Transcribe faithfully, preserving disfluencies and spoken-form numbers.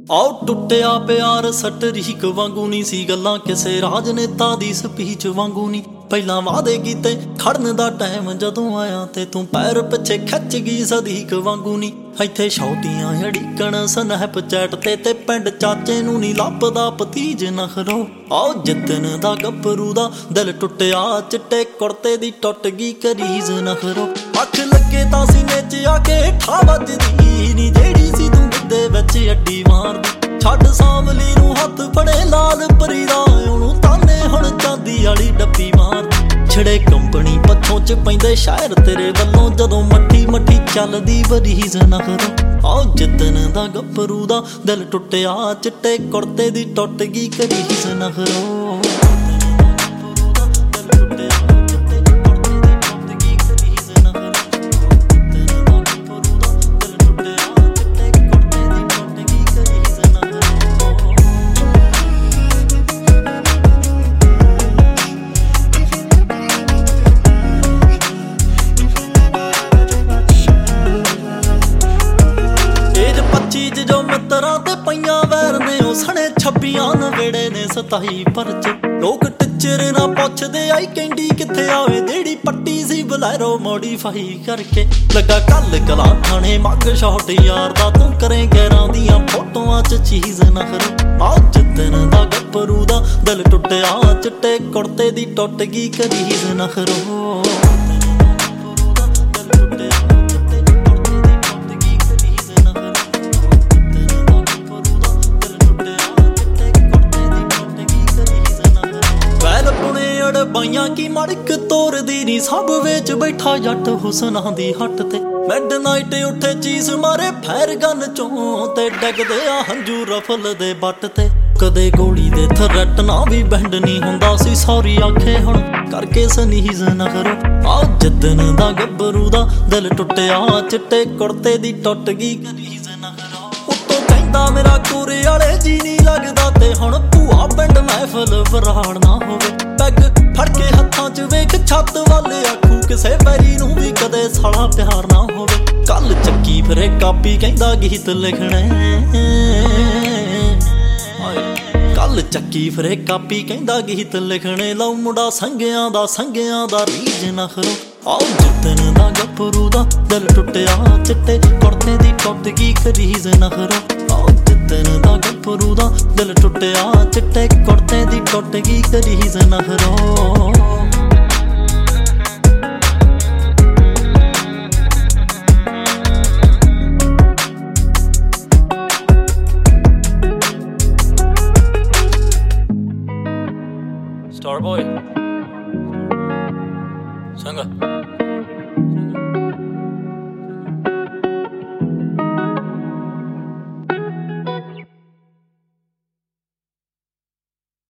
ਆਓ ਟੁੱਟਿਆ ਪਿਆਰ ਸਟਰੀਕ ਵਾਂਗੂ ਨੀ ਸੀ, ਗੱਲਾਂ ਕਿਸੇ ਰਾਜਨੇਤਾ ਦੀ ਸਪੀਚ ਵਾਂਗੂ ਨੀ। ਪਹਿਲਾਂ ਵਾਅਦੇ ਕੀਤੇ ਖੜਨ ਦਾ ਟਾਈਮ ਜਦੋਂ ਆਇਆ ਤੇ ਤੂੰ ਪੈਰ ਪਿੱਛੇ ਖਿੱਚ ਗਈ ਸਦੀਕ ਵਾਂਗੂ ਨੀ। ਇੱਥੇ ਛੋਟੀਆਂ ਅੜੀਕਣ ਸਨੈਪਚੈਟ ਤੇ ਤੇ ਪਿੰਡ ਚਾਚੇ ਨੂੰ ਨੀ ਲੱਭਦਾ ਭਤੀਜ ਨਖਰੋ। ਆਓ ਜਿੱਦਣ ਦਾ ਗੱਭਰੂ ਦਾ ਦਿਲ ਟੁੱਟਿਆ, ਚਿੱਟੇ ਕੁੜਤੇ ਦੀ ਟੁੱਟ ਗਈ ਕਰੀਜ਼ ਨਖਰੋ। ਅੱਖ ਲੱਗੇ ਤਾਂ ਸੀਨੇ 'ਚ ਆ ਕੇ ਠਾ ਵੱਜਦੀ ਨੀ, ਜਿਹੜੀ ਸੀ ਤੂੰ ਗਿੱਧੇ ਵਿੱਚ ਅੱਡੀ ਮਾਰਦੀ। ਛੱਡ ਸਾਂਵਲੀ ਨੂੰ ਹੱਥ ਫੜੇ ਲਾਲ ਪਰੀ ਦਾ, ਉਹਨੂੰ ਤਾਨੇ ਹੁਣ ਚਾਂਦੀ ਵਾਲੀ ਡੱਬੀ ਮਾਰਦੀ। ਛੜੇ ਕੰਪਨੀ ਪੱਥੋਂ 'ਚ ਪੈਂਦੇ ਸ਼ਾਇਰ ਤੇਰੇ ਵੱਲੋਂ, ਜਦੋਂ ਮੱਠੀ ਮੱਠੀ ਚੱਲਦੀ ਬਰੀਜ਼ ਨਖਰੋ। ਆਓ ਜਿੱਦਣ ਦਾ ਗੱਭਰੂ ਦਾ ਦਿਲ ਟੁੱਟਿਆ, ਚਿੱਟੇ ਕੁੜਤੇ ਦੀ ਟੁੱਟ ਗਈ ਕਰੀਜ਼ ਨਖਰੋ। ਜੋ ਮਿੱਤਰਾਂ ਤੇ ਪਈਆਂ ਵੈਰ ਨੇ, ਉਹ ਸਣੇ ਛੱਬੀਆਂ ਨਵੇੜੇ ਨੇ ਸਤਾਈ ਪਰਚ। ਲੋਕ ਟਿੱਚਰ ਨਾ ਪੁੱਛਦੇ ਆਈ ਕੈਂਡੀ ਕਿੱਥੇ ਆਵੇ, ਜਿਹੜੀ ਪੱਟੀ ਸੀ ਬਲੈਰੋ ਮੋਡੀਫਾਈ ਕਰਕੇ। ਲੱਗਾ ਕੱਲ ਕਲਾ ਥਾਣੇ ਮੱਗ ਸ਼ਾਟ ਯਾਰ ਦਾ, ਤੂੰ ਕਰੇ ਗੈਰਾਂ ਦੀਆਂ ਫੋਟੋਆਂ 'ਚ ਚੀਜ਼ ਨਖਰੋ। ਆਹ ਜਿੱਦਣ ਦਾ ਗੱਭਰੂ ਦਾ ਦਿਲ ਟੁੱਟਿਆ, ਚਿੱਟੇ ਕੁੜਤੇ ਦੀ ਟੁੱਟ ਗਈ ਕਰੀਜ਼ ਨਖਰੋ। ਬਾਈਆਂ ਕੀ ਮੜਕ ਤੋਰਦੀ ਨੀ, ਸਭ ਵਿੱਚ ਬੈਠਾ ਜੱਟ ਹੁਸਨਾਂ ਦੀ ਹੱਟ ਤੇ। ਮਿਡ ਨਾਈਟ ਉੱਠੇ ਚੀਜ਼ ਮਾਰੇ ਫੈਰ ਗਨ ਚੋਂ, ਤੇ ਡਗਦੇ ਆ ਹੰਝੂ ਰਫਲ ਦੇ ਬੱਟ ਤੇ। ਕਦੇ ਗੋਲੀ ਦੇ ਥਰਟ ਨਾ ਵੀ ਬੈਂਡ ਨੀ ਹੁੰਦਾ ਸੀ, ਸੌਰੀ ਆਖੇ ਹੁਣ ਕਰਕੇ ਸਨੀਜ਼ ਨਖਰੋ। ਆਹ ਜਿੱਦਣ ਦਾ ਗੱਭਰੂ ਦਾ ਦਿਲ ਟੁੱਟਿਆ, ਚਿੱਟੇ ਕੁੜਤੇ ਦੀ ਟੁੱਟ ਗਈ ਕਰੀਜ਼ ਨਖਰੋ। ਉੱਤੋਂ ਕਹਿੰਦਾ ਮੇਰਾ ਕੋਰੇ ਵਾਲੇ ਜੀ ਨੀ ਲੱਗਦਾ, ਤੇ ਹੁਣ ਭੂਆ ਪਿੰਡ ਮਹਿਫਲ ਵਰਾੜ ਨਾ ਹੋਵੇ। ਪੈਗ ਫੜ ਕੇ ਹੱਥਾਂ 'ਚ ਵੇਖ ਛੱਤ ਵੱਲ ਆਖੂ, ਕਿਸੇ ਵੈਰੀ ਨੂੰ ਵੀ ਕਦੇ ਸਾਲਾ ਪਿਆਰ ਨਾ ਹੋਵੇ। ਕੱਲ ਚੱਕੀ ਫਿਰੇ ਕਾਪੀ ਕਹਿੰਦਾ ਗੀਤ ਲਿਖਣੇ, ਕੱਲ ਚੱਕੀ ਫਿਰੇ ਕਾਪੀ ਕਹਿੰਦਾ ਗੀਤ ਲਿਖਣੇ। ਲਓ ਮੁੰਡਾ ਸੰਗਿਆਂ ਦਾ ਸੰਗਿਆਂ ਦਾ ਰੀਝ ਨਖਰੋ। ਆਓ ਜਿੱਦਣ ਦਾ ਗੱਭਰੂ ਦਾ ਦਿਲ ਟੁੱਟਿਆ, ਚਿੱਟੇ ਕੁੜਤੇ ਦੀ ਟੁੱਟ ਗਈ ਕਰੀਜ਼ ਨਖਰੋ। ਆਓ ਜਿੱਦਣ ਦਾ ਗੱਭਰੂ ਦਾ ਦਿਲ ਟੁੱਟਿਆ, ਚਿੱਟੇ ਕੁੜਤੇ ਦੀ ਟੁੱਟ ਗਈ ਕਰੀਜ਼ ਨਖਰੋ। Starboy, Sanga.